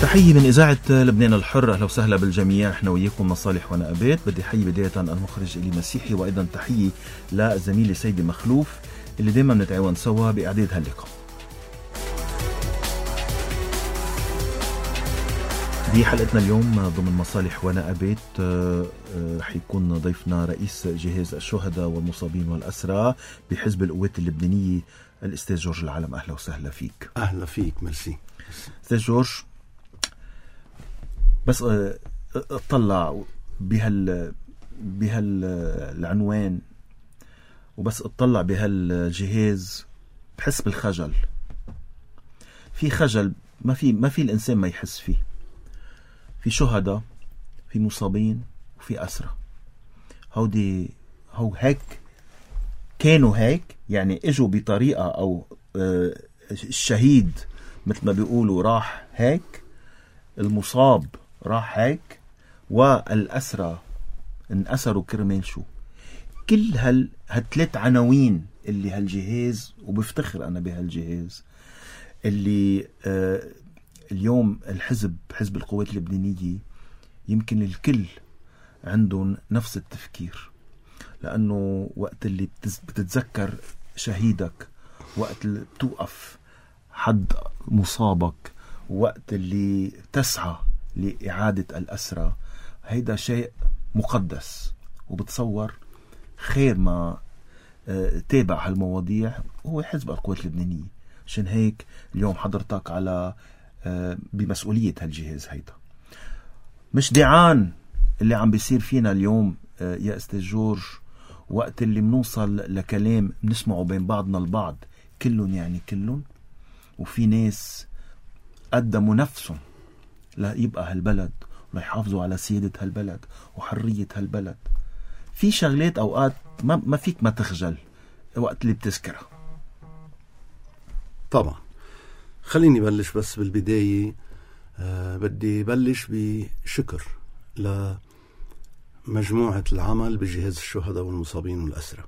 تحية من إذاعة لبنان الحر. أهلا وسهلا بالجميع. احنا وياكم مصالح ونقابات. بدي حيي بداية المخرج إلي مسيحي، وأيضا تحية لزميلي سيدي مخلوف اللي دايما نتعاون سوا بإعداد هاللقاء. بحلقتنا اليوم ضمن مصالح ونقابات حيكون ضيفنا رئيس جهاز الشهداء والمصابين والأسرى بحزب القوات اللبنانية الأستاذ جورج العالم. أهلا وسهلا فيك. أهلا فيك. ميرسي أستاذ جورج. بس اطلع بهالعنوان وبس اطلع بهالجهاز بحس بالخجل. في خجل ما في الإنسان ما يحس فيه. في شهداء، في مصابين، وفي أسرى. هو هيك كانوا هيك، يعني اجوا بطريقة أو الشهيد مثل ما بيقولوا راح هيك، المصاب راح هيك، والأسرى انأسروا كرمال شو. كل هالثلاث عناوين اللي هالجهاز، وبفتخر أنا بهالجهاز اللي اليوم حزب القوات اللبنانية يمكن الكل عندهم نفس التفكير. لأنه وقت اللي بتتذكر شهيدك، وقت اللي بتوقف حد مصابك، وقت اللي تسعى لإعادة الأسرى، هيدا شيء مقدس. وبتصور خير ما تابع هالمواضيع هو حزب القوات اللبنانية. عشان هيك اليوم حضرتك على بمسؤولية هالجهاز. هيدا مش دعان اللي عم بيصير فينا اليوم يا أستاذ جورج، وقت اللي منوصل لكلام بنسمعه بين بعضنا البعض كلهم يعني كلهم، وفي ناس قدموا نفسهم ليبقى هالبلد ويحافظوا على سيادة هالبلد وحرية هالبلد. في شغلات أوقات ما فيك ما تخجل وقت اللي بتذكرها. طبعا. خليني بلش بس بالبداية. بدي بلش بشكر لمجموعة العمل بجهاز الشهداء والمصابين والأسرى.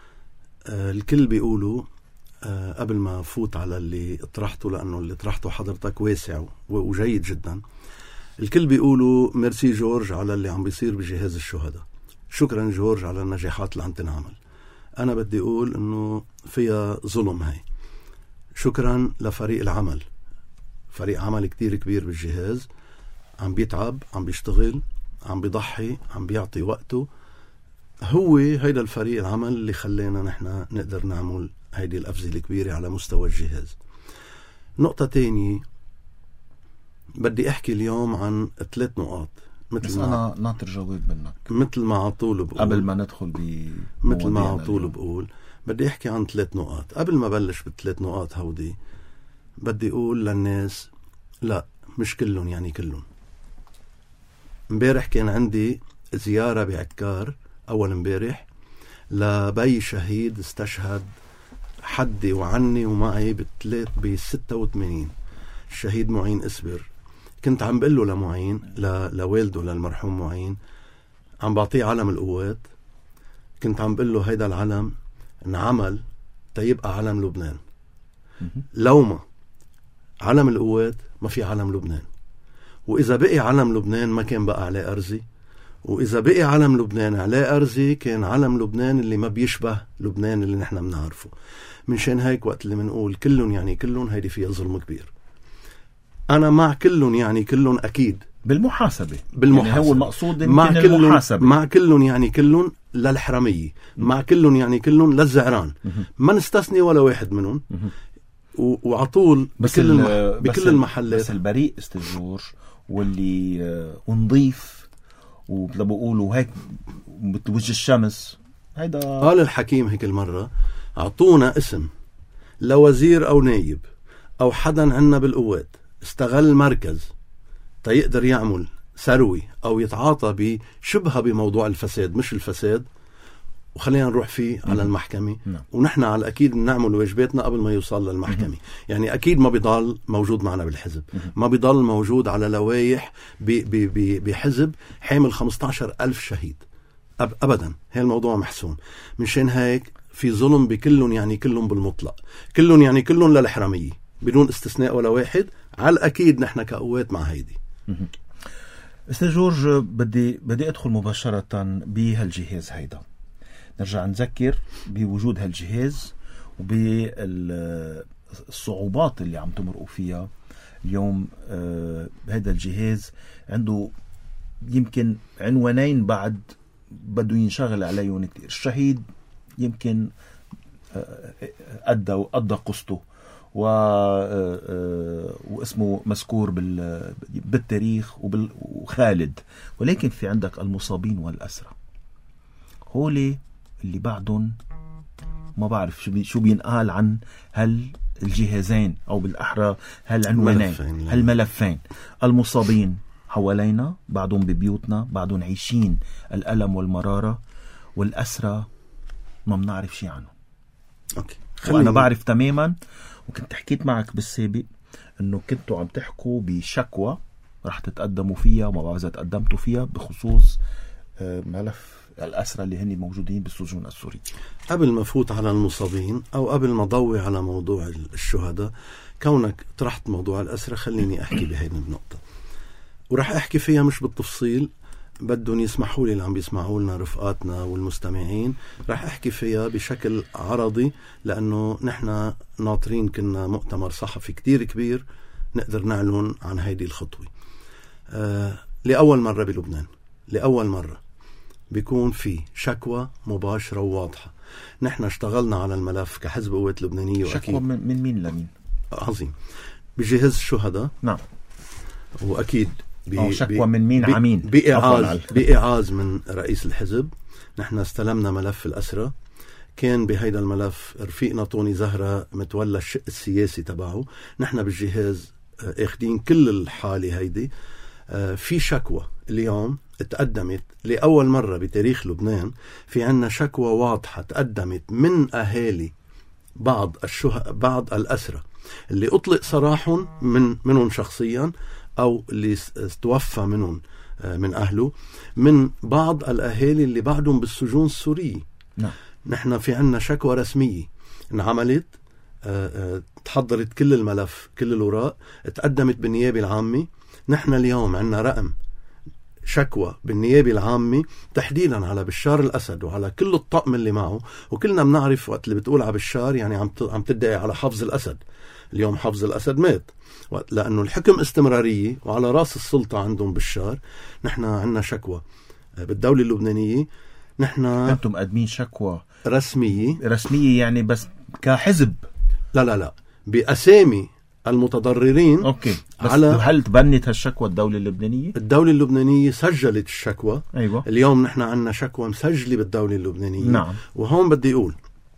الكل بيقولوا قبل ما فوت على اللي اطرحته، لأنه اللي اطرحته حضرتك واسع وجيد جدا، الكل بيقولوا ميرسي جورج على اللي عم بيصير بجهاز الشهداء. شكرا جورج على النجاحات اللي عم تنعمل. أنا بدي أقول أنه فيها ظلم هاي. شكرا لفريق العمل، فريق عمل كتير كبير بالجهاز، عم بيتعب، عم بيشتغل، عم بيضحي، عم بيعطي وقته. هو هيدا الفريق العمل اللي خلينا نحن نقدر نعمل هيدي الأفزة الكبيرة على مستوى الجهاز. نقطة تانية بدي أحكي اليوم عن 3 نقاط. بس أنا ناطر جواب منك مثل ما عطول بقول قبل ما ندخل مثل ما عطول بقول بدي أحكي عن 3 نقاط. قبل ما بلش ب3 نقاط هودي بدي أقول للناس لا، مش كلهم يعني كلهم. امبارح كان عندي زيارة بعكار، أول امبارح، لبي شهيد استشهد حدي وعني ومعي ب86، الشهيد معين اسبر. كنت عم بقول له لمعين لوالده للمرحوم معين، عم بعطيه علم القوات. كنت عم بقول له هيدا العلم انعمل تيبقى علم لبنان. لو ما علم القوات ما في علم لبنان، وإذا بقي علم لبنان ما كان بقى عليه أرزي، وإذا بقي علم لبنان عليه أرزي كان علم لبنان اللي ما بيشبه لبنان اللي نحن بنعرفه. من شان هيك وقت اللي منقول كلهم يعني كلهم، هيدي فيها ظلم كبير. أنا مع كلهم يعني كلهم أكيد بالمحاسبة. يعني هو المقصود مع المحاسبة. مع كلهم يعني كلهم للحرمية، مع كلهم يعني كلهم للزعران، ما نستثني ولا واحد منهم. وعطول بكل المحلات. بس البريء أستاذ جورج واللي ونضيف وبقولوا هيك بتوجه الشمس، هيدا قال الحكيم هيك المرة، عطونا اسم لوزير أو نايب أو حدا عنا بالقوات استغل مركز تيقدر يعمل ثروي أو يتعاطى بشبهة بموضوع الفساد، مش الفساد، وخلينا نروح فيه على المحكمة. ونحن على أكيد نعمل واجباتنا قبل ما يوصل للمحكمة. يعني أكيد ما بيضل موجود معنا بالحزب، ما بيضل موجود على لوايح بحزب حامل 15,000 شهيد أبدا. هاي الموضوع محسوم. من شان هيك في ظلم بكلهم يعني كلهم بالمطلق، كلهم يعني كلهم للحرمية، بدون استثناء ولا واحد. على الأكيد نحن كقوات مع هيدي. أستاذ جورج، بدي أدخل مباشرة بهالجهاز هيدا. نرجع نذكر بوجود هالجهاز وبالصعوبات اللي عم تمرقوا فيها اليوم. هذا الجهاز عنده يمكن عنوانين بعد بده ينشغل عليهم كتير. الشهيد يمكن أدى قصته واسمه مذكور بالتاريخ وخالد، ولكن في عندك المصابين والأسرى، هولي اللي بعدهم ما بعرف شو بينقال عن الجهازين أو بالأحرى هالعنوانين هالملفين. المصابين حوالينا، بعدهم ببيوتنا، بعدهم عايشين الألم والمرارة، والأسرى ما بنعرف شيء عنهم. وأنا بعرف تماما، وكنت حكيت معك بالسابق أنه كنتوا عم تحكوا بشكوى رح تتقدموا فيها، وما بعرف إذا تقدمتوا فيها، بخصوص ملف الأسرى اللي هني موجودين بالسجون السورية. قبل ما فوت على المصابين أو قبل ما ضوي على موضوع الشهداء، كونك طرحت موضوع الأسرى خليني أحكي بهذه النقطة، ورح أحكي فيها مش بالتفصيل، بدهم يسمحوا لي اللي عم بيسمعوا لنا رفقاتنا والمستمعين، رح أحكي فيها بشكل عرضي، لأنه نحن ناطرين كنا مؤتمر صحفي كتير كبير نقدر نعلن عن هيدي الخطوة. لأول مرة بلبنان، لأول مرة بيكون في شكوى مباشرة وواضحة. نحن اشتغلنا على الملف كحزب قوات لبنانية. شكوى من مين لمين؟ عظيم. بجهاز الشهداء. نعم. وأكيد شكوى من مين عمين؟ بإعاز من رئيس الحزب. نحن استلمنا ملف الأسرة، كان بهيدا الملف رفيقنا طوني زهرة متولى الشق السياسي تبعه. نحن بالجهاز اخدين كل الحالة هيدي. في شكوى اليوم تقدمت لأول مرة بتاريخ لبنان، في عنا شكوى واضحة تقدمت من أهالي بعض الأسرى اللي أطلق سراحهم منهم شخصيا، أو اللي توفى منهم من أهله، من بعض الأهالي اللي بعدهم بالسجون السورية. نعم. نحن في عنا شكوى رسمية انعملت، تحضرت كل الملف، كل الوراق تقدمت بالنيابة العامة. نحن اليوم عنا رقم شكوى بالنيابة العامة تحديدا على بشار الأسد وعلى كل الطقم اللي معه. وكلنا بنعرف وقت اللي بتقول على بشار يعني عم تدعي على حفظ الأسد. اليوم حفظ الأسد مات، لأنه الحكم استمرارية وعلى رأس السلطة عندهم بشار. نحن عنا شكوى بالدولة اللبنانية. نحن أنتم مقدمين شكوى رسمية يعني بس كحزب؟ لا بأسامي المتضررين. أوكي. على هل تبنت هالشكوى الدولة اللبنانية؟ الدولة اللبنانية سجلت الشكوى. أيوة. اليوم نحن عنا شكوى مسجلة بالدولة اللبنانية. نعم. وهون بدي أقول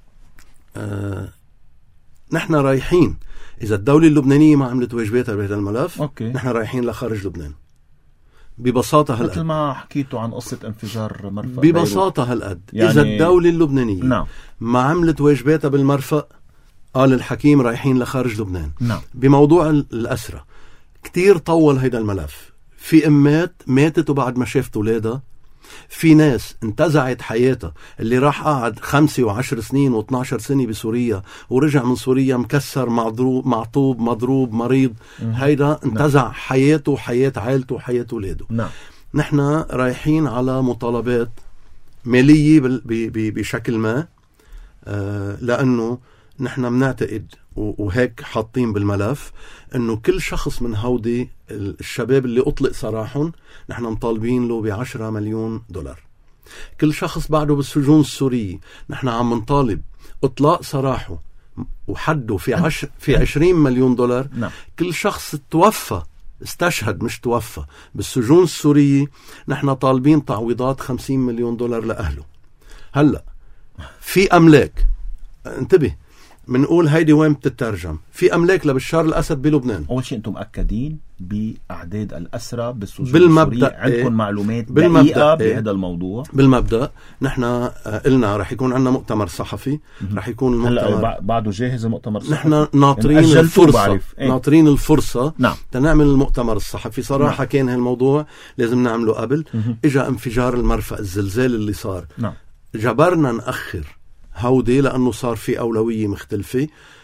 نحن رايحين، إذا الدولة اللبنانية ما عملت واجباتها بهذا الملف، أوكي، نحن رايحين لخارج لبنان ببساطة هالقد. مثل ما حكيتوا عن قصة انفجار مرفأ ببساطة هالقد. يعني إذا الدولة اللبنانية نعم ما عملت واجباتها بالمرفأ، قال الحكيم رايحين لخارج لبنان. نعم. بموضوع الأسرة كتير طول هيدا الملف. في أمات ماتت وبعد ما شافت ولادها، في ناس انتزعت حياتها، اللي راح قاعد 5 و10 سنين و12 سنة بسوريا ورجع من سوريا مكسر، معطوب، مضروب، مريض. هيدا انتزع حياته وحياة عائلته وحياة ولاده. نعم. نحن رايحين على مطالبات مالية بشكل ما، لأنه نحن منعتقد وهيك حاطين بالملف انه كل شخص من هودي الشباب اللي اطلق سراحهم نحن مطالبين له ب10 مليون دولار. كل شخص بعده بالسجون السورية نحن عم نطالب اطلاق سراحه وحده في 20 مليون دولار. نعم. كل شخص توفى، استشهد مش توفى، بالسجون السورية نحن طالبين تعويضات 50 مليون دولار لأهله. هلأ في أملاك، انتبه، منقول هيدي وين بتترجم، في أملاك لبشار الأسد بلبنان. أول شيء أنتم مؤكدين بأعداد الأسرى بالسجون بالمبدأ السورية، عندكم معلومات دقيقة بهذا الموضوع؟ بالمبدأ نحن قلنا رح يكون عندنا مؤتمر صحفي. رح يكون المؤتمر بعده جاهز المؤتمر الصحفي. نحن ناطرين الفرصة، ناطرين الفرصة. نعم. تنعمل المؤتمر الصحفي. صراحة نعم. كان هالموضوع لازم نعمله قبل. إجا انفجار المرفأ، الزلزال اللي صار. نعم. جبرنا نأخر هودي لأنه صار في أولوية مختلفة.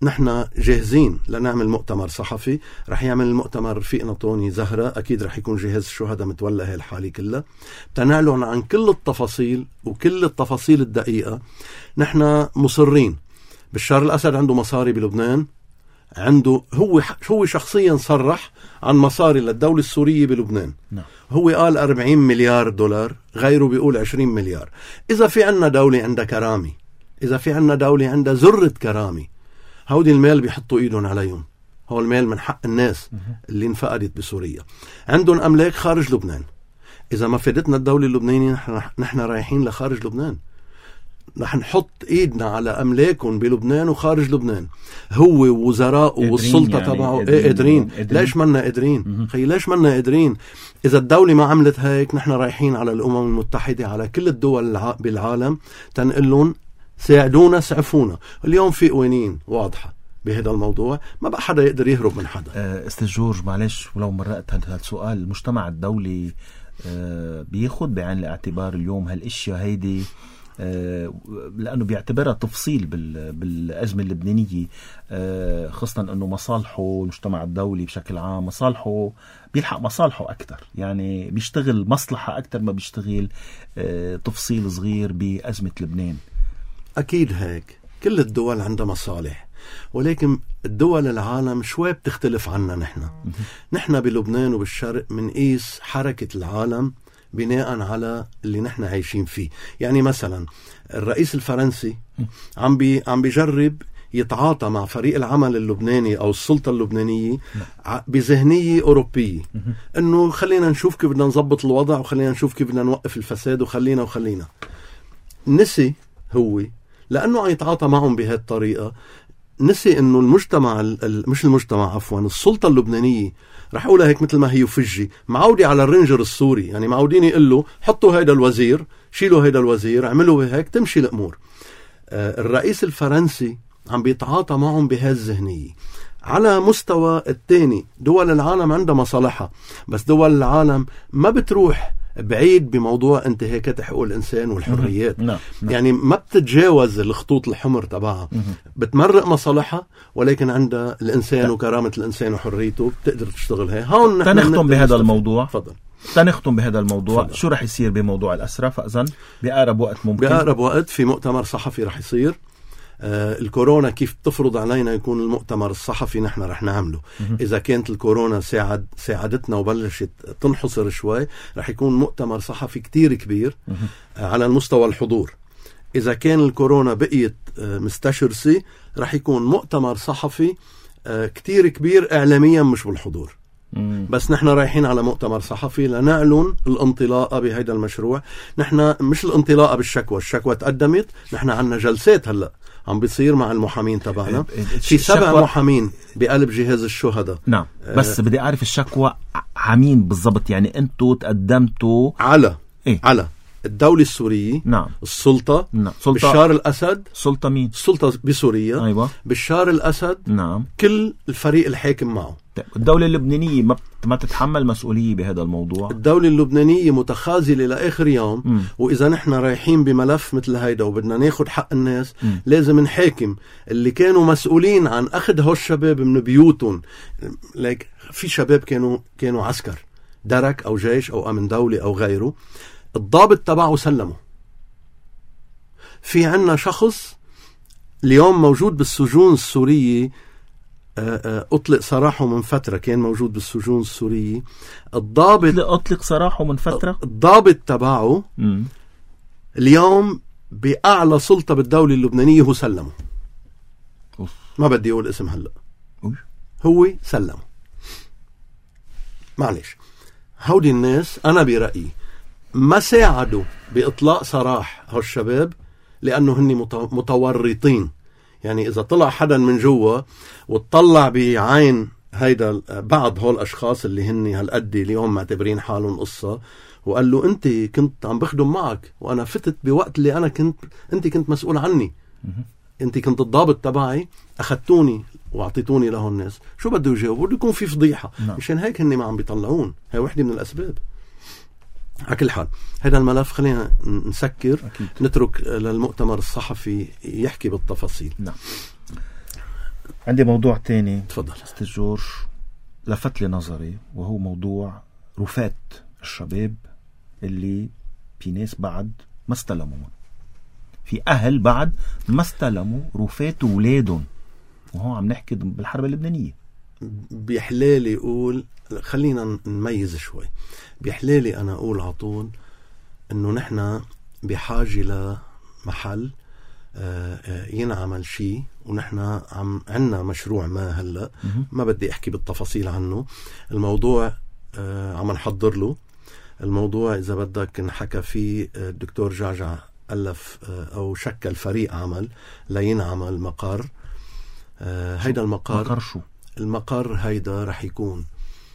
نحن جاهزين لنعمل مؤتمر صحفي. رح يعمل المؤتمر رفيقنا طوني زهرة، أكيد رح يكون جهاز الشهداء متولى هاي الحالة كلها. تنعلن عن كل التفاصيل وكل التفاصيل الدقيقة. نحن مصرين. بشار الأسد عنده مصاري بلبنان، عنده هو شخصيا صرح عن مصاري للدولة السورية بلبنان. هو قال 40 مليار دولار، غيره بيقول 20 مليار. إذا في عنا دولة عندها كرامة، إذا في عنا دولة عندها ذرة كرامة، هودي المال بيحطوا إيدهم عليهم. هو المال من حق الناس اللي انفقدت بسوريا. عندهم أملاك خارج لبنان. إذا ما فادتنا الدولة اللبنانية نحن رايحين لخارج لبنان. رح نحط إيدنا على أملاكهم بلبنان وخارج لبنان. هو ووزراء والسلطة يعني تبعه قادرين. ليش منا قادرين؟ خي ليش منا قادرين؟ إذا الدولة ما عملت هيك نحن رايحين على الأمم المتحدة، على كل الدول بالعالم، تنقلون ساعدونا سعفونا. اليوم في قوانين واضحة بهذا الموضوع، ما بقى حدا يقدر يهرب من حدا. أستاذ جورج، معلش ولو مرقت هذا السؤال، المجتمع الدولي بياخد بعين الاعتبار اليوم هالاشياء هيدي، لأنه بيعتبرها تفصيل بالأزمة اللبنانية، خاصة أنه مصالحه المجتمع الدولي بشكل عام مصالحه بيلحق مصالحه أكتر، يعني بيشتغل مصلحة أكتر ما بيشتغل تفصيل صغير بأزمة لبنان. أكيد هيك، كل الدول عندها مصالح، ولكن الدول العالم شوي بتختلف عنا. نحن بلبنان وبالشرق منقيس حركة العالم بناء على اللي نحن عايشين فيه. يعني مثلا الرئيس الفرنسي عم بيجرب يتعاطى مع فريق العمل اللبناني أو السلطة اللبنانية بذهنية أوروبية، إنه خلينا نشوف كيف بدنا نضبط الوضع، وخلينا نشوف كيف بدنا نوقف الفساد، وخلينا نسي هو لأنه عم يتعاطى معهم بهذه الطريقة، نسي إنه السلطة اللبنانية رح أقولها هيك مثل ما هي وفجي معودي على الرنجر السوري. يعني معودين يقول له حطوا هيدا الوزير، شيلوا هيدا الوزير، عملوا هيك تمشي الأمور. الرئيس الفرنسي عم بيتعاطى معهم بهذه الذهنية. على مستوى الثاني دول العالم عندها مصالحها، بس دول العالم ما بتروح بعيد بموضوع انتهاكات حقوق الإنسان والحريات. يعني ما بتتجاوز الخطوط الحمر تبعها، بتمرق مصالحها، ولكن عندها الإنسان وكرامة الإنسان وحريته بتقدر تشتغلها. هون تنختم بهذا الموضوع. فضل. تنختم بهذا الموضوع. شو رح يصير بموضوع الأسرى فأذن بأقرب وقت ممكن؟ بأقرب وقت في مؤتمر صحفي رح يصير. الكورونا كيف تفرض علينا يكون المؤتمر الصحفي نحن رح نعمله. إذا كانت الكورونا ساعدتنا وبلشت تنحصر شوي، رح يكون مؤتمر صحفي كتير كبير على المستوى الحضور. إذا كان الكورونا بقيت مستشرسة، رح يكون مؤتمر صحفي كتير كبير إعلاميا مش بالحضور. بس نحن رايحين على مؤتمر صحفي لنعلن الانطلاقة بهيدا المشروع. نحن مش الانطلاقة بالشكوى، الشكوى تقدمت، نحن عنا جلسات هلأ عم بيصير مع المحامين تبعنا. في 7 محامين بقلب جهاز الشهداء. نعم، بس بدي أعرف الشكوى عمين بالضبط. يعني أنتوا تقدمتوا على على الدولة السورية. نعم. السلطة. نعم. بشار الأسد. سلطة مين؟ السلطة بسوريا. أيوة. بشار الأسد. نعم. كل الفريق الحاكم معه. الدولة اللبنانية ما تتحمل مسؤولية بهذا الموضوع. الدولة اللبنانية متخاذلة لآخر يوم. وإذا نحن رايحين بملف مثل هيدا وبدنا ناخد حق الناس، لازم نحاكم اللي كانوا مسؤولين عن أخذ هؤلاء الشباب من بيوتهم. في شباب كانوا عسكر درك أو جيش أو أمن دولة أو غيره، الضابط تبعه سلمه. في عنا شخص اليوم موجود بالسجون السورية، أطلق سراحه من فترة، كان موجود بالسجون السورية. الضابط أطلق سراحه من فترة. الضابط تبعه اليوم بأعلى سلطة بالدولة اللبنانية هو سلمه. ما بدي أقول اسم هلأ. هو سلمه. معلش، هودي الناس أنا برأيي ما ساعدوا بإطلاق سراح هالشباب لأنه هني متورطين. يعني إذا طلع حدا من جوا وتطلع بعين هيدا بعض هول الأشخاص اللي هني هالقد اليوم معتبرين حالهم قصة، وقال له أنت كنت عم بخدم معك وأنا فتت بوقت اللي أنت كنت مسؤول عني، أنت كنت الضابط تبعي، أخذتوني وأعطيتوني له الناس، شو بده يجاوب؟ بده يكون في فضيحة. مشان هيك هني ما عم بيطلعون. هاي واحدة من الأسباب. على كل حال هذا الملف خلينا نسكر. أكيد. نترك للمؤتمر الصحفي يحكي بالتفاصيل. نعم. عندي موضوع تاني تفضل أستاذ جورج لفت لي نظري، وهو موضوع رفات الشباب اللي في ناس بعد ما استلموا، في أهل بعد ما استلموا رفات ولادهم، وهو عم نحكي بالحرب اللبنانية. بيحلالي أقول، خلينا نميز شوي، بيحلالي أنا أقول عطول إنه نحن بحاجة لمحل ينعمل شيء، ونحن عنا مشروع ما هلأ ما بدي أحكي بالتفاصيل عنه. الموضوع عم نحضر له. الموضوع إذا بدك نحكى فيه الدكتور جعجع ألف أو شكل فريق عمل لينعمل مقر. هيدا المقر، شو المقر هيدا رح يكون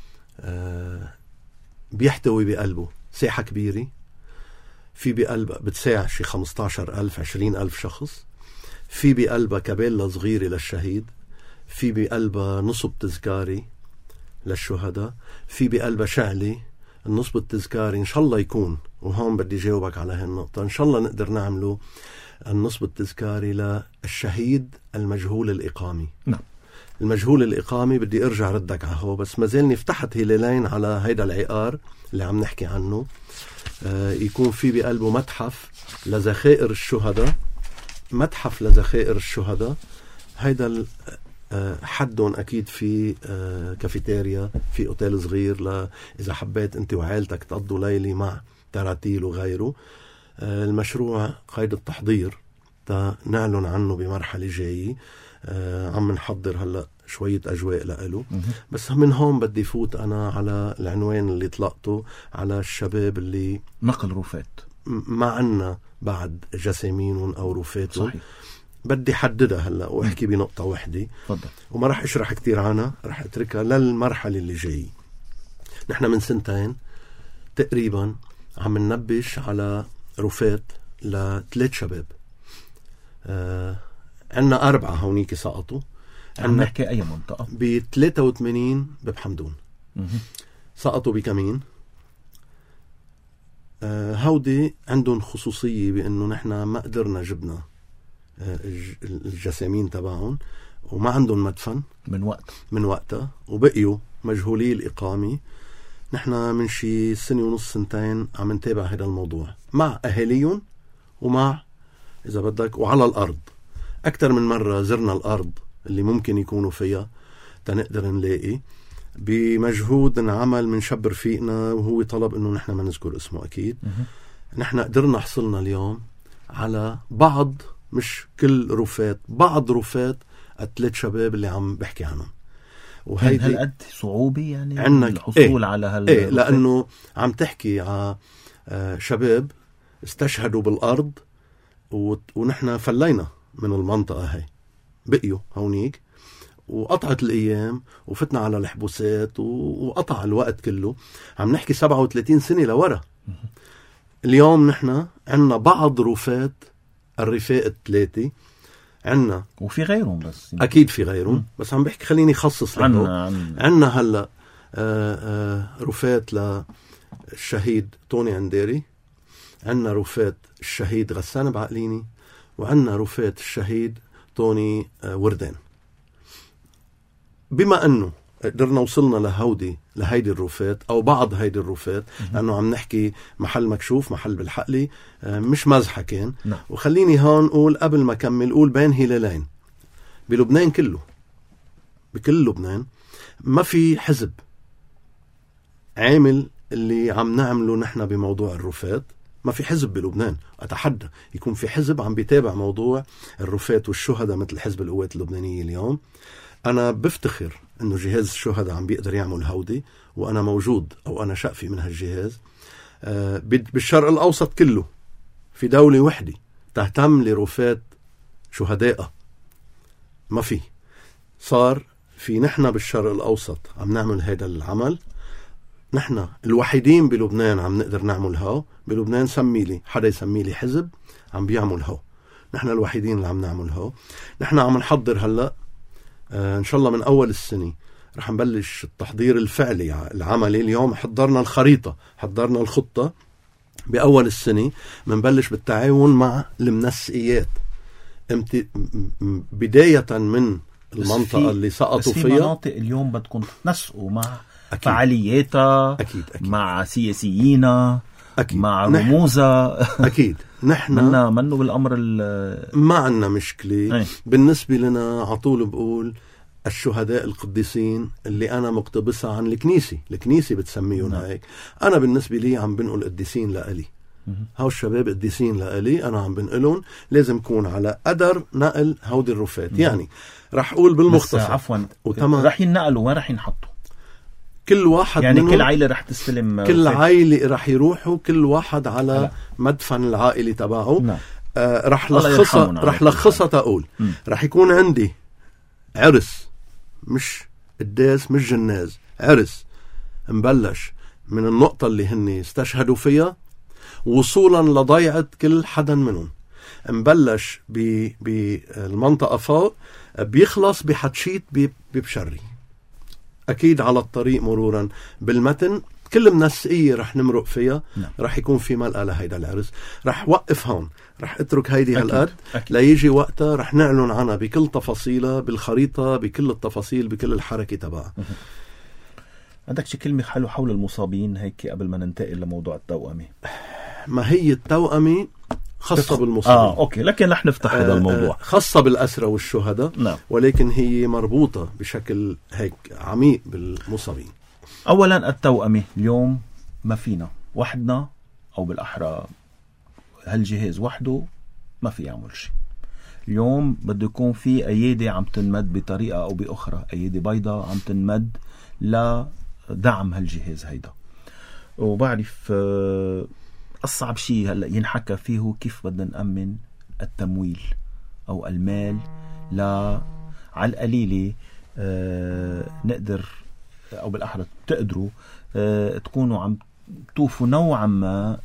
بيحتوي بقلبه ساحة كبيرة، في بقلبها بتساع شي 15,000 20,000 شخص، في بقلبها كابيلا صغيرة للشهيد، في بقلبها نصب تذكاري للشهداء، في بقلبها شعلي. النصب التذكاري إن شاء الله يكون، وهون بدي جاوبك على هالنقطة، إن شاء الله نقدر نعمله النصب التذكاري للشهيد المجهول الإقامي. نعم. المجهول الإقامي بدي أرجع ردك عهو، بس ما زالني فتحت هلالين على هيدا العقار اللي عم نحكي عنه. يكون في بقلبه متحف لذخائر الشهداء، متحف لذخائر الشهداء. هيدا حدهم أكيد في كافيتيريا، في أوتيل صغير إذا حبيت أنت وعائلتك تقضوا ليلة مع تراتيل وغيره. المشروع قيد التحضير نعلن عنه بمرحلة جاية. عم نحضر هلأ شوية أجواء لأله، بس من هون بدي فوت أنا على العنوان اللي طلقته على الشباب اللي نقل رفات ما عنا بعد جسامينهم أو رفاتهم. صحيح. بدي حددها هلأ وأحكي بنقطة واحدة، فضل. وما رح أشرح كتير عنها، رح أتركها للمرحلة اللي جاي. نحن من 2 سنين تقريبا عم ننبش على رفات ل3 شباب. عنا 4 هونيك سقطوا. عم نحكي أي منطقة؟ ب83 ببحمدون سقطوا بكمين. هودي عندهم خصوصية بأنه نحن ما قدرنا جبنا الجسامين تبعهم، وما عندهم مدفن من وقتها، وبقيوا مجهولي الإقامة. نحن من شي 1.5 2 عم نتابع هذا الموضوع مع أهاليهم ومع إذا بدك وعلى الأرض. أكثر من مرة زرنا الأرض اللي ممكن يكونوا فيها تنقدر نلاقي، بمجهود انعمل من شاب رفيقنا وهو طلب إنه نحن ما نذكر اسمه أكيد. نحن قدرنا حصلنا اليوم على بعض، مش كل رفات، بعض رفات 3 شباب اللي عم بحكي عنهم. وهيدي هالقد صعوبة يعني عنا الحصول على لأنه عم تحكي على شباب استشهدوا بالأرض، ونحن فلينا من المنطقة هاي، بقيوا هونيك وقطعت الأيام وفتنا على الحبوسات وقطع الوقت كله. عم نحكي 37 سنة لورا. اليوم نحن عنا بعض رفات الرفاق 3 عنا، وفي غيرهم بس أكيد في غيرهم، بس عم بحكي خليني خصص عنا هلأ رفات للشهيد توني عنديري، عنا رفات الشهيد غسان بعقليني، وعنا رفات الشهيد توني وردان. بما أنه قدرنا وصلنا لهيدي الرفات أو بعض هيدي الرفات، لأنه عم نحكي محل مكشوف، محل بالحقلي، مش مزحة كان. وخليني هون أقول قبل ما أكمل، أقول بين هلالين بلبنان كله، بكل لبنان ما في حزب عامل اللي عم نعمله نحن بموضوع الرفات. ما في حزب بلبنان، أتحدى يكون في حزب عم بيتابع موضوع الرفات والشهداء مثل حزب القوات اللبنانية اليوم. أنا بفتخر أنه جهاز الشهداء عم بيقدر يعمل هودي، وأنا موجود أو أنا شقفي من هالجهاز. بالشرق الأوسط كله في دولة وحدة تهتم لرفات شهداء ما في. صار في نحن بالشرق الأوسط عم نعمل هذا العمل، نحن الوحيدين بلبنان عم نقدر نعمل هاو. بلبنان سميلي حدا يسميلي حزب عم بيعمل هاو، نحن الوحيدين اللي عم نعمل هاو. نحن عم نحضر هلأ إن شاء الله من أول السنة رح نبلش التحضير الفعلي العملي. اليوم حضرنا الخريطة، حضرنا الخطة. بأول السنة منبلش بالتعاون مع المنسقيات، بداية من المنطقة اللي سقطوا فيها. في مناطق اليوم بدكم تتنسقوا مع أكيد. فعالياتها أكيد. مع سياسيين أكيد. مع رموزها أكيد. نحن منه بالأمر ما عنا مشكلة. بالنسبة لنا عطول بقول الشهداء القديسين اللي أنا مقتبسها عن الكنيسة بتسميهم هيك. أنا بالنسبة لي عم بنقل قديسين لألي. هاو الشباب قديسين لألي، أنا عم بنقلهم، لازم يكون على قدر نقل هودي الرفات. يعني رح أقول بالمختصر عفوا رح ينقلوا وين رح ينحطوا؟ كل واحد يعني كل عائلة رح تستلم، كل عائلة رح يروحوا كل واحد على مدفن العائلة تبعه. رح لخصها تقول رح يكون عندي عرس، مش قداس مش جناز، عرس مبلش من النقطة اللي هني استشهدوا فيها وصولا لضيعة كل حدا منهم. مبلش بالمنطقة فوق، بيخلص بحتشيت ببشري، أكيد على الطريق مرورا بالمتن. كل منسقية رح نمرق فيها. رح يكون في ملقى لهيدا العرس. رح وقف هون، رح اترك هيدي هالقد ليجي وقتها رح نعلن عنها بكل تفاصيلها، بالخريطة، بكل التفاصيل، بكل الحركة تبعها. عندك شي كلمة حول المصابين هيك قبل ما ننتقل لموضوع التوأمة؟ ما هي التوأمة خاصة بالمصابين. أوكي، لكن رح نفتح هذا الموضوع. خاصة بالأسرى والشهداء. ولكن هي مربوطة بشكل هيك عميق بالمصابين. أولا التوأمة اليوم ما فينا وحدنا، أو بالأحرى هالجهاز وحده ما في يعمل شيء. اليوم بده يكون في أيادي عم تنمد بطريقة أو بأخرى، أيادي بيضاء عم تنمد لدعم هالجهاز هيدا. وبعرف أصعب شيء هلأ ينحكى فيه كيف بدنا نأمن التمويل أو المال على القليلة نقدر، أو بالأحرى تقدروا تكونوا عم توفوا نوعا ما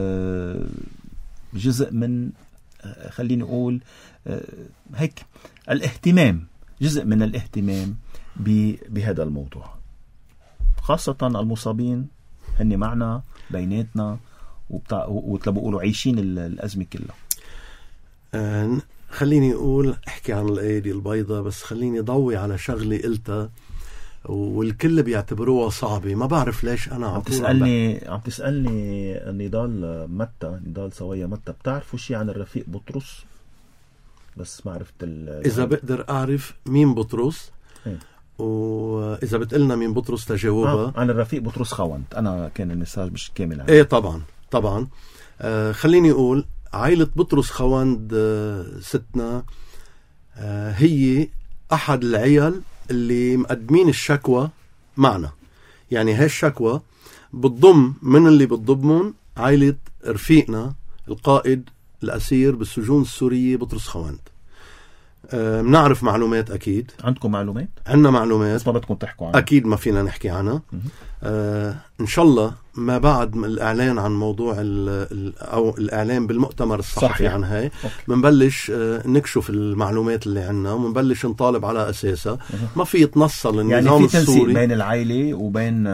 جزء من، خليني أقول هيك، الاهتمام، جزء من الاهتمام بهذا الموضوع، خاصة المصابين هني معنا بيناتنا وتلبقوا عايشين الأزمة كلها. خليني أقول أحكي عن الأيدي البيضاء، بس خليني ضوي على شغلة قلتها والكل بيعتبروها صعبة. ما بعرف ليش أنا عم تسألني نضال سوية متى بتعرفوا شيء عن الرفيق بطرس؟ بس ما عرفت إذا بقدر أعرف مين بطرس، وإذا بتقلنا مين بطرس تجاوبها. عن الرفيق بطرس خوند. أنا كان المساج مش كامل عنه. طبعا خليني أقول عائلة بطرس خوند ستنا هي أحد العيال اللي مقدمين الشكوى معنا. يعني هاي الشكوى بتضم من اللي بتضمن عائلة رفيقنا القائد الأسير بالسجون السورية بطرس خوند. بنعرف معلومات. أكيد عندكم معلومات؟ عندنا معلومات، بس ما بدكم تحكوا عنها. أكيد ما فينا نحكي عنها. إن شاء الله ما بعد الإعلان عن موضوع أو الإعلان بالمؤتمر الصحفي عن هاي منبلش نكشف المعلومات اللي عندنا ومنبلش نطالب على أساسها. ما في يتنصل النظام يعني في السوري بين العائلة وبين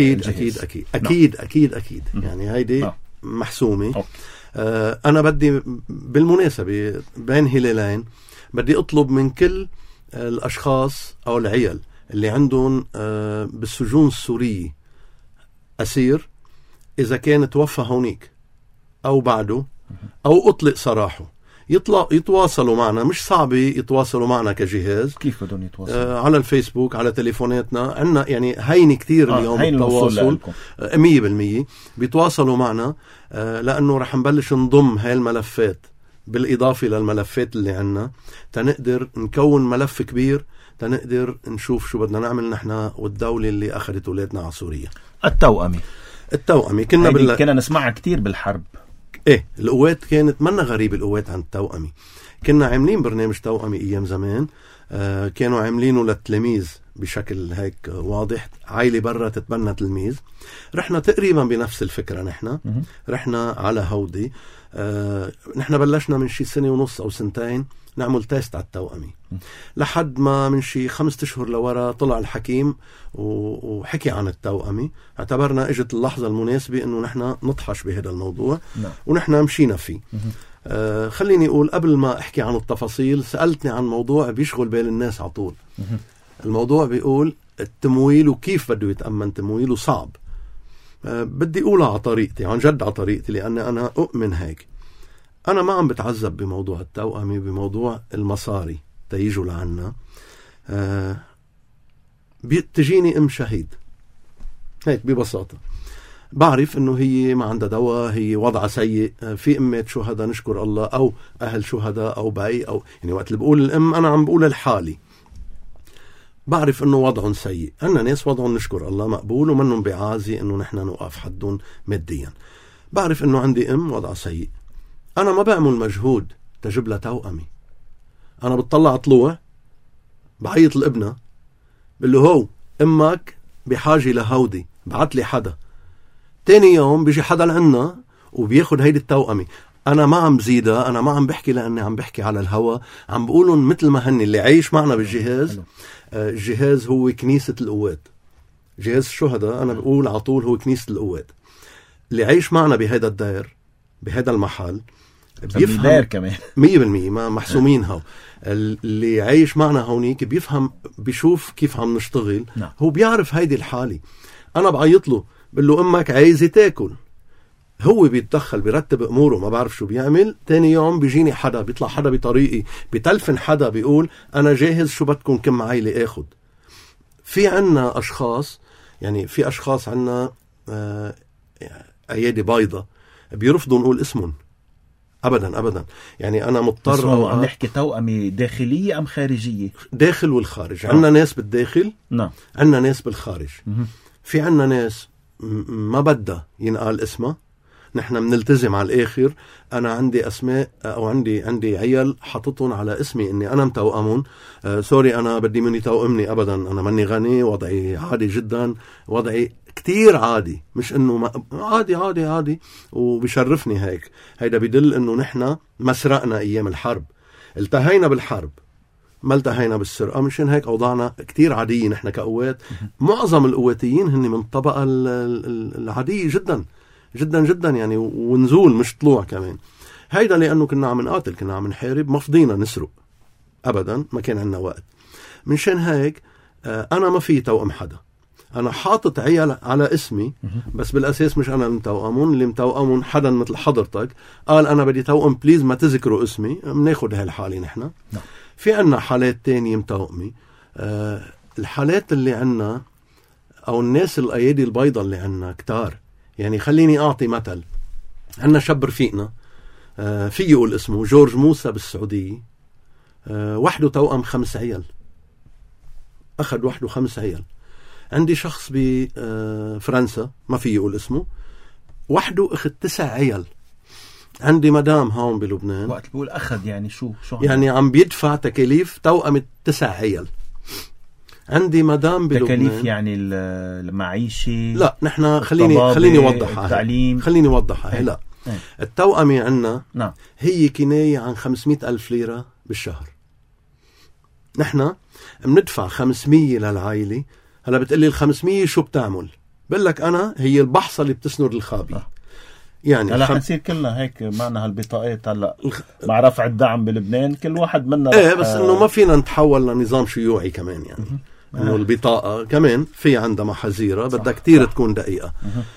أكيد. يعني هيدي محسومة. أنا بدي بالمناسبة بين هلالين بدي أطلب من كل الأشخاص أو العيال اللي عندهم بالسجون السورية أسير، إذا كان توفى هونيك أو بعده أو أطلق سراحه، يتواصلوا معنا. مش صعب يتواصلوا معنا كجهاز. كيف بدهم يتواصلوا؟ على الفيسبوك، على تليفوناتنا عنا. يعني هين كتير اليوم التواصل 100% بيتواصلوا معنا، لأنه رح نبلش نضم هاي الملفات بالإضافة للملفات اللي عنا تنقدر نكون ملف كبير، تنقدر نشوف شو بدنا نعمل نحن والدولة اللي أخذت أولادنا على سوريا. التوأمة كنا نسمعها كتير بالحرب. القوات كانت منا غريب القوات عن التوأمة. كنا عاملين برنامج توأمة أيام زمان، كانوا عاملينه للتلاميذ بشكل هيك واضح، عائلة برا تتبنى تلميذ. رحنا تقريبا بنفس الفكرة. رحنا على هودي. نحن بلشنا من شي 1.5 سنة أو 2 سنين نعمل تيست على التوأمة، لحد ما من شي 5 أشهر لورا طلع الحكيم وحكي عن التوأمة. اعتبرنا اجت اللحظة المناسبة انه نحن نطحش بهذا الموضوع ونحن مشينا فيه. خليني أقول قبل ما أحكي عن التفاصيل، سألتني عن موضوع بيشغل بال الناس على طول. الموضوع بيقول التمويل وكيف بده يتأمن تمويله صعب. بدي أقولها على طريقتي، عن جد على طريقتي، لأن أنا أؤمن هيك. أنا ما عم بتعذب بموضوع التوأمة، بموضوع المصاري تيجوا لعنا. تجيني أم شهيد هيك ببساطة، بعرف إنه هي ما عندها دواء، هي وضعها سيء. في أمات شهداء نشكر الله، أو أهل شهداء، أو باي، أو يعني وقت اللي بقول الأم أنا عم بقول الحالي، بعرف إنه وضعهم سيء. أنا ناس وضعهم نشكر الله مقبول ومنهم بعازي إنه نحن نوقف حدهم ماديا. بعرف إنه عندي أم وضعها سيء، أنا ما بعمل مجهود تجيب لها توأمي. أنا بتطلع طلوع بعيط لابنها بقول له هو أمك بحاجة لهودي، بعت لي حدا. تاني يوم بيجي حدا لعنا وبياخد هيدي التوأمي. أنا ما عم بزيدها، أنا ما عم بحكي لأني عم بحكي على الهوا، عم بقولهم مثل ما هني اللي عايش معنا بالجهاز. الجهاز هو كنيسة القوات، جهاز الشهداء أنا بقول على طول هو كنيسة القوات. اللي عايش معنا بهذا الدائر بهذا المحل بيفهم كمان 100%، ما محسومين هاو. اللي عايش معنا هونيك بيفهم، بيشوف كيف عم نشتغل. هو بيعرف هيدي الحالة. أنا بعيط له بقول له أمك عايزة تاكل، هو بيتدخل بيرتب أموره، ما بعرف شو بيعمل. تاني يوم بيجيني حدا، بيطلع حدا بطريقي بتلفن حدا بيقول أنا جاهز، شو بدكم كم عائلة آخد. في عنا أشخاص، يعني في أشخاص عنا أيادي بايضة بيرفضوا نقول اسمهم أبدا أبدا. يعني أنا مضطر. عم نحكي توأمة داخلية أم خارجية؟ داخل والخارج. عنا ناس بالداخل، نعم، عنا ناس بالخارج. في عنا ناس ما بدها ينقال اسمها، نحن بنلتزم على الآخر. أنا عندي أسماء أو عندي عيال حطتهم على اسمي إني أنا متوأمون. سوري أنا بدي مني توأمني أبدا، أنا مني غني، وضعي عادي جدا، وضعي كتير عادي، مش إنه عادي عادي عادي وبيشرفني هيك. هيدا بيدل إنه نحن ما سرقنا أيام الحرب، التهينا بالحرب ما التهينا بالسرقة. مشان هيك أوضاعنا كتير عادية نحن كقوات. معظم القواتيين هن من الطبقة العادية جدا جدا جدا، يعني ونزول مش طلوع كمان. هيدا لأنه كنا عم نقاتل، كنا عم نحارب، ما فضينا نسرق أبدا، ما كان عنا وقت. منشان هيك أنا ما في توأم حدا، أنا حاطط عيال على اسمي، بس بالأساس مش أنا المتوأمون. اللي متوأمون حدا مثل حضرتك قال أنا بدي توأم بليز ما تذكروا اسمي، بناخد هالحالة نحن. في عنا حالات تانية متوأمي. الحالات اللي عنا أو الناس الأيادي البيضاء اللي عنا كتار. يعني خليني أعطي مثل. عنا شاب رفيقنا في يقول اسمه جورج موسى بالسعودية، وحده توأم 5 عيال، أخذ وحده 5 عيال. عندي شخص بفرنسا ما في يقول اسمه، وحده أخذ 9 عيال. عندي مدام هون بلبنان، وقت بقول أخذ يعني شو يعني عم بيدفع تكاليف توأمة 9 عيال. عندي مدام بلبنان. تكاليف يعني المعيشة؟ لا نحن خليني أوضحها. التعليم. خليني أوضحها. لا التوأمة عنا نعم هي كناية عن 500,000 ليرة بالشهر. نحن بندفع 500 للعائلة. هلا بتقلي 500 شو بتعمل؟ بقول لك أنا هي البحصة اللي بتسند الخابي. يعني هلا حنصير كلنا هيك معنا هالبطاقات. هلا مع رفع الدعم بلبنان كل واحد منا بس انه ما فينا نتحول لنظام شيوعي كمان. يعني انه البطاقة كمان في عندها محاذيرها، بدها كتير تكون دقيقة.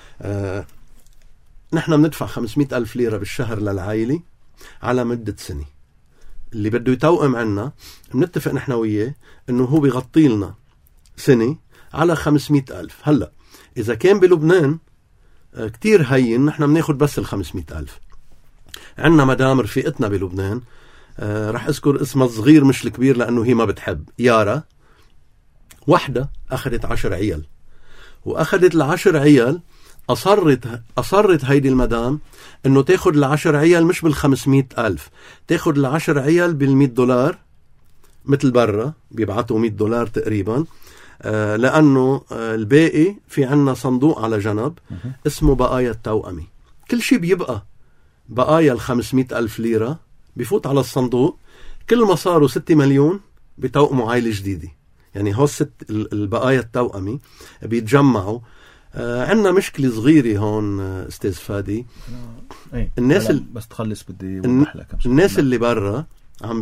نحن بندفع 500,000 ليرة بالشهر للعائلة على مدة سنة. اللي بده يتوأم عنا بنتفق نحن وياه انه هو بيغطي لنا سنة على 500,000. هلا اذا كان بلبنان كتير هين، نحن بناخد بس 500,000. عنا مدام رفيقتنا بلبنان، رح اذكر اسمها الصغير مش الكبير لانه هي ما بتحب، يارا، وحدة أخذت 10 عيال، وأخذت 10 عيال. أصرت هيدي المدام إنه تاخد 10 عيال مش 500,000، تاخد 10 عيال $100 مثل برا بيبعتوا $100 تقريبا. لأنه الباقي في عنا صندوق على جنب اسمه بقايا التوأمي. كل شيء بيبقى بقايا 500,000 ليرة بيفوت على الصندوق. كل ما صاروا 6 مليون بتوأموا عائلة جديدة. يعني هو البقايا التوأمي بيتجمعوا. عندنا مشكلة صغيرة هون أستاذ فادي. الناس بس تخلص بدي أوضح لك. الناس اللي برا عم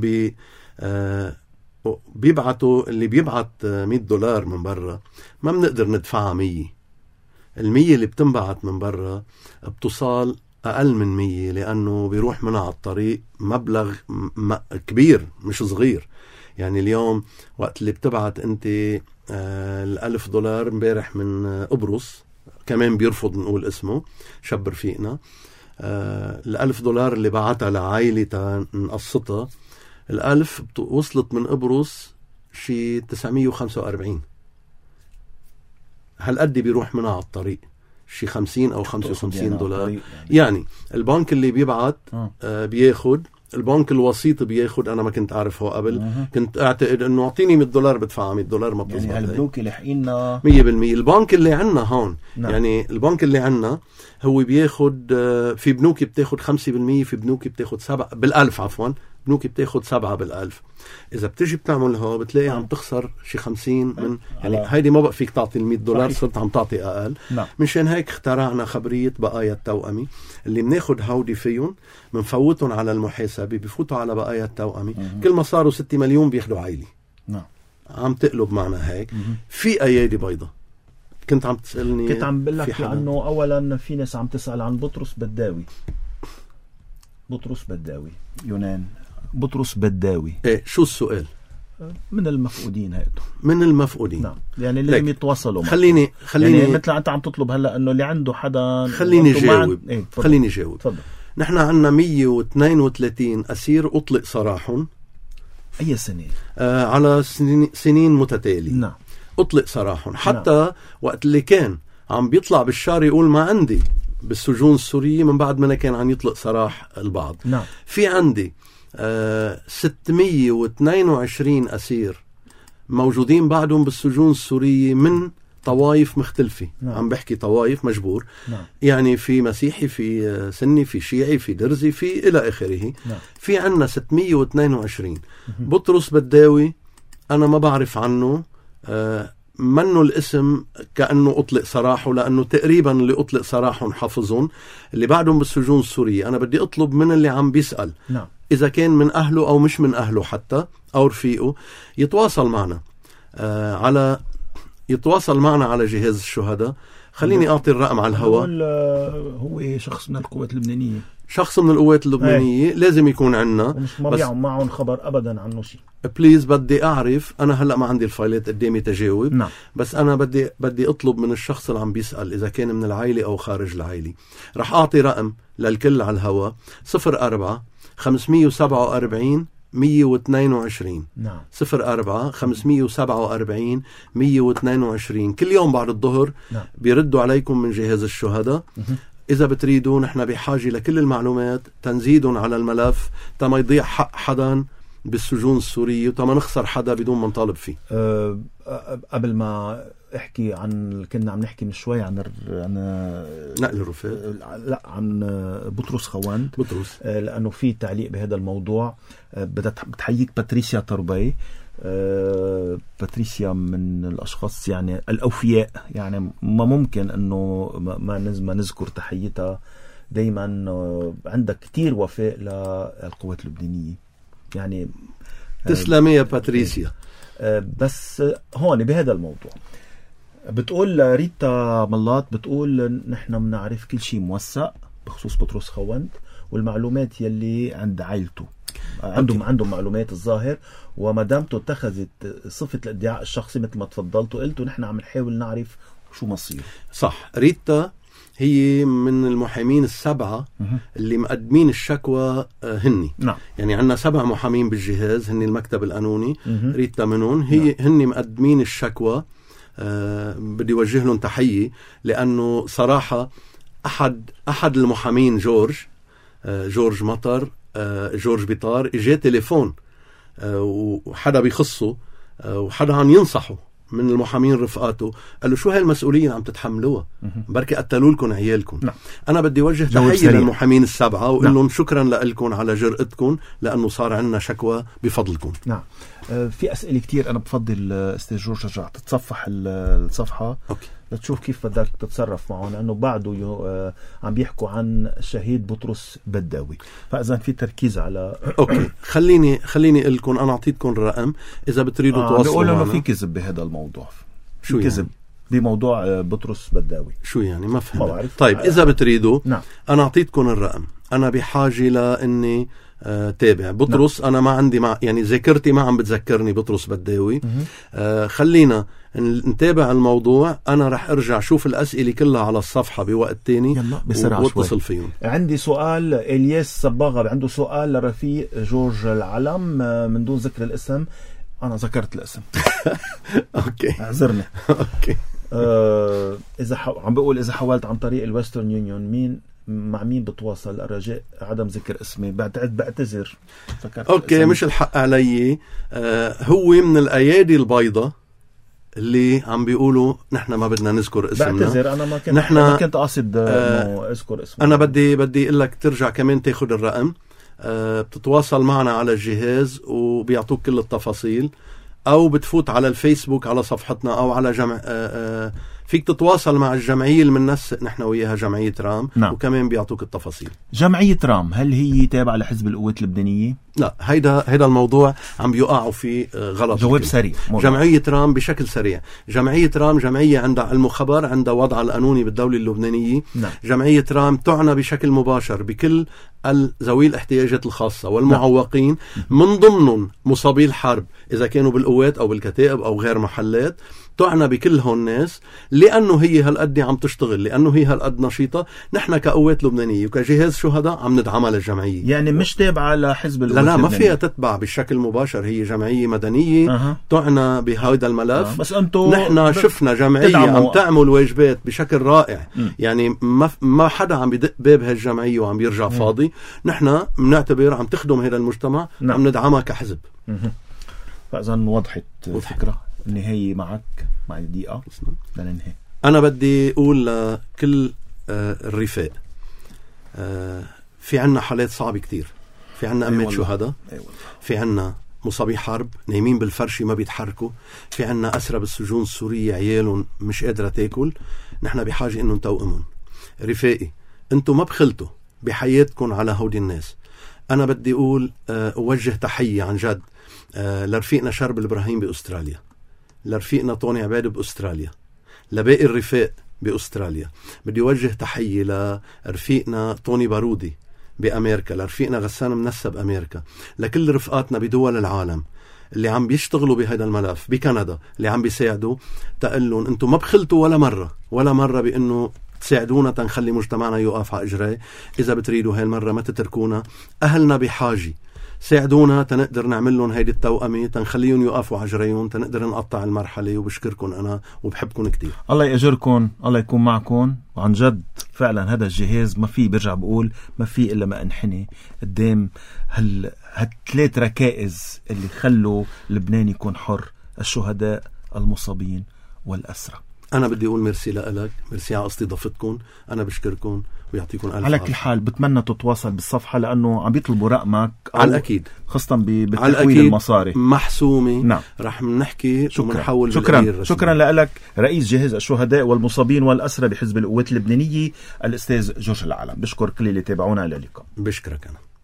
بيبعتوا، اللي بيبعت $100 من برا ما بنقدر ندفعها 100. 100 اللي بتنبعت من برا بتصال أقل من 100 لأنه بيروح منها على الطريق مبلغ كبير مش صغير. يعني اليوم وقت اللي بتبعت أنت $1000 امبارح من قبرص، كمان بيرفض نقول اسمه، شاب رفيقنا، $1000 اللي بعتها لعائلة نقسطها، 1000 وصلت من قبرص شي 945. هالقد بيروح منها على الطريق شي 50 أو $55. يعني البنك اللي بيبعت بياخد، البنك الوسيط بياخد. أنا ما كنت أعرفه قبل، كنت أعتقد أنه أعطيني $100 بدفع $100 ما بتزبط. يعني هالبنوك اللي حقينا 100%. البنك اللي عنا هون يعني البنك اللي عنا هو بياخد، في بنوك بتاخد 5%، في بنوك بتاخد 7 بالألف، عفوا بنوك بتاخد 7 بالألف. إذا بتجي بتعملها بتلاقي عم تخسر شي 50 من، يعني هيدي ما بقى فيك تعطي $100، صرت عم تعطي أقل. منشان هيك اخترعنا خبرية بقايا التوأمي اللي بناخد هودي فيهم منفوتهم على المحاسبة، بيفوتوا على بقايا التوأمي. كل ما صاروا 6 مليون بياخدوا عائلي. عم تقلب معنا هيك. في أيادي بيضة. كنت عم تسألني، كنت عم بقول لك عنه. أولا في ناس عم تسأل عن بطرس بداوي. بطرس بداوي يونان، بطرس بداوي. ايه شو السؤال؟ من المفقودين هيدو، من المفقودين. نعم، يعني لازم يتواصلوا. خليني يعني مثل انت عم تطلب هلا انه اللي عنده حدا. خليني جاوب. خليني جاوب. تفضل. نحن عندنا 132 أسير أطلق سراحهم. أي سنة؟ على سنين متتالية. نعم. أطلق سراحهم حتى وقت اللي كان عم بيطلع بالشارع يقول ما عندي بالسجون السورية، من بعد ما كان عم يطلق سراح البعض. نعم. في عندي 622 أسير موجودين بعدهم بالسجون السورية من طوائف مختلفة. نعم. عم بحكي طوائف مجبور. نعم. يعني في مسيحي، في سني، في شيعي، في درزي، في إلى آخره. نعم. في عنا 622. بطرس بداوي أنا ما بعرف عنه، منه الاسم كأنه أطلق سراحه، لأنه تقريبا اللي أطلق سراحهم حافظون اللي بعدهم بالسجون السورية. أنا بدي أطلب من اللي عم بيسأل. نعم. إذا كان من أهله أو مش من أهله حتى أو رفيقه يتواصل معنا يتواصل معنا على جهاز الشهداء. خليني أعطي الرقم على الهواء. هو شخص من القوات اللبنانية، شخص من القوات اللبنانية. لازم يكون عنا، مش ما بيعهم معهم خبر أبدا عنه شيء. بليز بدي أعرف. أنا هلأ ما عندي الفايلات قدامي تجاوب. نعم. بس أنا بدي أطلب من الشخص اللي عم بيسأل إذا كان من العائلة أو خارج العائلة. رح أعطي رقم للكل على الهواء: 04 547 122. نعم. 04 547 122. كل يوم بعد الظهر. نعم. بيردوا عليكم من جهاز الشهداء. إذا بتريدوا نحن بحاجة لكل المعلومات تنزيدهم على الملف تما يضيع حق حدا بالسجون السورية وتما نخسر حدا بدون ما نطالب فيه. قبل ما احكي عن، كنا عم نحكي من شوي عن نقل الرفاق. لا، عن بطرس خوند. بطرس لأنه في تعليق بهذا الموضوع. بتحييك باتريسيا طربي. باتريسيا من الأشخاص يعني الأوفياء، يعني ما ممكن أنه ما نذكر تحيتها. دايما عندك كتير وفاء للقوات اللبنانية، يعني تسلمي يا باتريسيا. بس هون بهذا الموضوع بتقول ريتا ملاط، بتقول نحن بنعرف كل شيء موثق بخصوص بطرس خوند، والمعلومات يلي عند عائلته عندهم معلومات الظاهر، وما دامته اتخذت صفة الادعاء الشخصي مثل ما تفضلت وقلتوا نحن عم نحاول نعرف شو مصير. صح. ريتا هي من المحامين السبعة اللي مقدمين الشكوى هني. نعم. يعني عندنا 7 محامين بالجهاز، هني المكتب القانوني. ريتا منهم. هي هني مقدمين الشكوى. بدي وجه لهم تحية، لأنه صراحة أحد المحامين جورج مطر، جورج بيطار، اجى تليفون وحدا بيخصه وحدا عم ينصحه من المحامين رفقاته، قال له شو هالمسؤولية اللي عم تتحملوها؟ بركي قتلوا لكم عيالكم. نعم. أنا بدي وجه تحية للمحامين السبعة وقال لهم شكرا لكم على جرأتكم، لأنه صار عندنا شكوى بفضلكم. نعم. في أسئلة كتير. أنا بفضل أستاذ جورج رجع تتصفح الصفحة. أوكي. لتشوف كيف بدك تتصرف معه، لأنه بعده عم بيحكوا عن الشهيد بطرس بداوي. فإذا في تركيز على أوكي، خليني أقول لكم، أنا أعطيتكم الرقم إذا بتريدوا تواصلوا معنا. بيقولوا إنه في كذب بهذا الموضوع. شو في كذب بموضوع بطرس بداوي؟ شو يعني؟ ما فهمت. طيب إذا بتريدوا نعم. أنا أعطيتكم الرقم. أنا بحاجة لإني تابع بطرس. نعم. أنا ما عندي يعني ذاكرتي ما عم بتذكرني بطرس بداوي. خلينا نتابع الموضوع. أنا رح أرجع شوف الأسئلة كلها على الصفحة بوقت تاني واتصل فيهم. عندي سؤال. إلياس صباغة عنده سؤال لرفيق جورج العلم من دون ذكر الاسم. أنا ذكرت الاسم. أوكي، اعذرني. أوكي. إذا عم بقول إذا حولت عن طريق الويسترن يونيون مع مين بتواصل؟ الرجاء عدم ذكر اسمي. بعتذر. اوكي، مش الحق علي. هو من الايادي البيضاء اللي عم بيقولوا نحن ما بدنا نذكر اسمنا. بعتذر، انا ما كنت قاصد انه اذكر اسمي. انا بدي اقول لك ترجع كمان تاخذ الرقم. بتتواصل معنا على الجهاز وبيعطوك كل التفاصيل، او بتفوت على الفيسبوك على صفحتنا، او على فيك تتواصل مع الجمعية اللي بننسق نحن وياها، جمعية رام. نعم. وكمان بيعطوك التفاصيل. جمعية رام هل هي تابعة لحزب القوات اللبنانية؟ لا، هيدا الموضوع عم بيقعوا فيه غلط. جواب سريع. جمعية رام بشكل سريع. جمعية رام جمعية عندها علم وخبر، عندها وضع القانوني بالدولة اللبنانية. نعم. جمعية رام تعنى بشكل مباشر بكل ذوي الاحتياجات الخاصة والمعوقين. نعم. من ضمنهم مصابي الحرب إذا كانوا بالقوات أو بالكتائب أو غير محلات. تعنى بكل هون الناس، لأنه هي هالقد عم تشتغل، لأنه هي هالقد نشيطة. نحن كقوات لبنانية وكجهاز شهداء عم ندعمها للجمعية. يعني مش تابعة لحزب القوات لا، ما فيها تتبع بشكل مباشر. هي جمعية مدنية. تعنى بهذا الملف. بس أنتو نحن شفنا جمعية عم تعمل واجبات بشكل رائع. يعني ما حدا عم بدق باب هالجمعية وعم بيرجع فاضي. نحن بنعتبر عم تخدم هذا المجتمع. عم ندعمها كحزب. فإذا وضحت الفكرة. النهاية معي دقيقة لننهي. أنا بدي أقول لكل الرفاق، في عنا حالات صعبة كتير. في عنا أمات شهداء. في عنا مصابي حرب نايمين بالفرشة ما بيتحركوا. في عنا أسرى بالسجون السورية عيالهم مش قادرة تاكل. نحن بحاجة إنه نتوقمهم. رفاقي، أنتم ما بخلتوا بحياتكم على هودي الناس. أنا بدي أقول أوجه تحية عن جد لرفيقنا شرب الإبراهيم بأستراليا، لرفيقنا طوني عباد بأستراليا، لباقي الرفاق بأستراليا. بدي أوجه تحية لرفيقنا طوني بارودي بأمريكا، لرفيقنا غسان منسى بأمريكا، لكل رفقاتنا بدول العالم اللي عم بيشتغلوا بهذا الملف بكندا، اللي عم بيساعدوا. تقلون أنتم ما بخلتوا ولا مرة بأنه تساعدونا تنخلي مجتمعنا يوقف على إجراء. إذا بتريدوا هاي المرة ما تتركونا. أهلنا بحاجة، ساعدونا تنقدر نعمل لهم هيدي التوأمة، تنخليهم يوقفوا على جريهم، تنقدر نقطع المرحلة. وبشكركم أنا وبحبكم كتير. الله يأجركم، الله يكون معكم. وعن جد فعلا هذا الجهاز ما فيه، برجع بقول ما فيه إلا ما انحني قدام هالثلاث ركائز اللي خلوا لبنان يكون حر: الشهداء، المصابين، والأسرى. أنا بدي أقول ميرسي لك، ميرسي على استضافتكم. أنا بشكركم ويعطيكم ألف على كل حال. بتمنى تتواصل بالصفحة لأنه عم بيطلبوا رقمك على الأكيد، خاصة بالتحويل المصاري محسومة. نعم. رح نحكي ونحول. شكرا لك رئيس جهاز الشهداء والمصابين والأسرى بحزب القوات اللبنانية الأستاذ جورج العلم. بشكر كل اللي تابعونا. إلى اللقاء. بشكرك أنا.